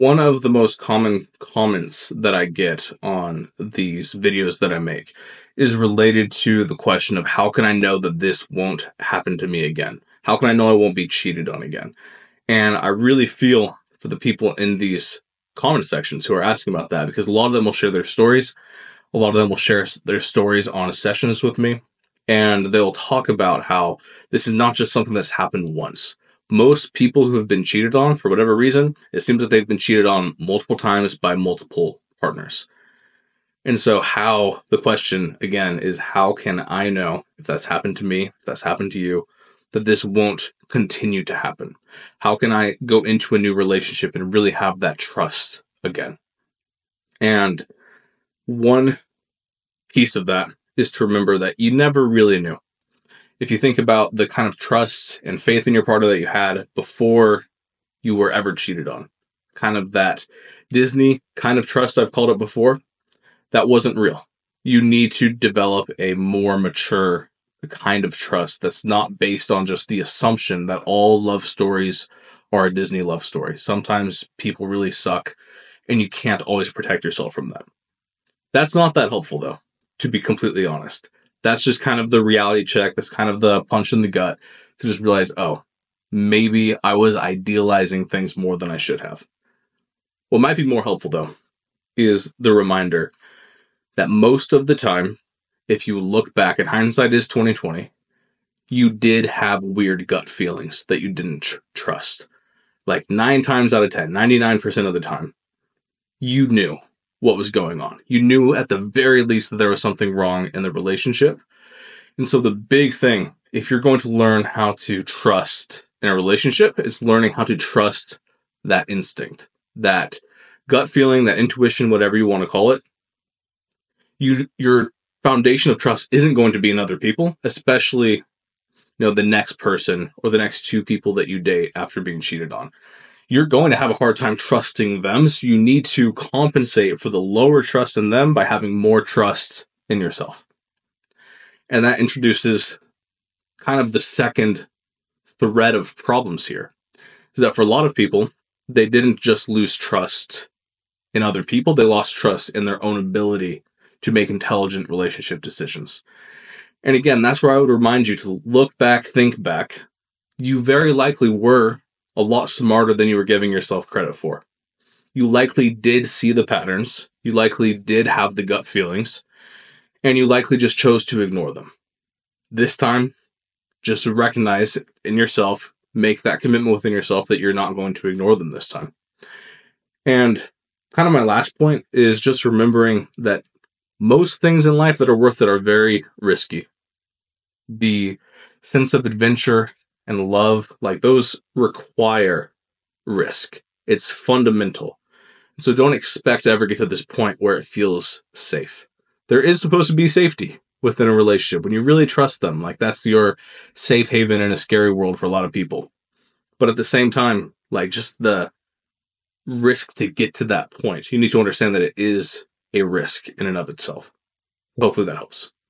One of the most common comments that I get on these videos that I make is related to the question of how can I know that this won't happen to me again? How can I know I won't be cheated on again? And I really feel for the people in these comment sections who are asking about that, because a lot of them will share their stories. A lot of them will share their stories on sessions with me, and they'll talk about how this is not just something that's happened once. Most people who have been cheated on, for whatever reason, it seems that they've been cheated on multiple times by multiple partners. And so the question again is, how can I know if that's happened to me, if that's happened to you, that this won't continue to happen? How can I go into a new relationship and really have that trust again? And one piece of that is to remember that you never really knew. If you think about the kind of trust and faith in your partner that you had before you were ever cheated on, kind of that Disney kind of trust I've called it before, that wasn't real. You need to develop a more mature kind of trust that's not based on just the assumption that all love stories are a Disney love story. Sometimes people really suck and you can't always protect yourself from them. That's not that helpful though, to be completely honest. That's just kind of the reality check. That's kind of the punch in the gut to just realize, oh, maybe I was idealizing things more than I should have. What might be more helpful, though, is the reminder that most of the time, if you look back, and hindsight is 2020, you did have weird gut feelings that you didn't trust. Like 9 times out of 10, 99% of the time, you knew what was going on. You knew at the very least that there was something wrong in the relationship. And so the big thing, if you're going to learn how to trust in a relationship, it's learning how to trust that instinct, that gut feeling, that intuition, whatever you want to call it. Your foundation of trust isn't going to be in other people, especially, the next person or the next 2 people that you date after being cheated on. You're going to have a hard time trusting them, so you need to compensate for the lower trust in them by having more trust in yourself. And that introduces kind of the second thread of problems here, is that for a lot of people, they didn't just lose trust in other people, they lost trust in their own ability to make intelligent relationship decisions. And again, that's where I would remind you to look back, think back. You very likely were a lot smarter than you were giving yourself credit for. You likely did see the patterns. You likely did have the gut feelings. And you likely just chose to ignore them. This time, just recognize in yourself, make that commitment within yourself that you're not going to ignore them this time. And kind of my last point is just remembering that most things in life that are worth it are very risky. The sense of adventure and love, like those require risk. It's fundamental. So don't expect to ever get to this point where it feels safe. There is supposed to be safety within a relationship when you really trust them. Like that's your safe haven in a scary world for a lot of people. But at the same time, like just the risk to get to that point, you need to understand that it is a risk in and of itself. Hopefully that helps.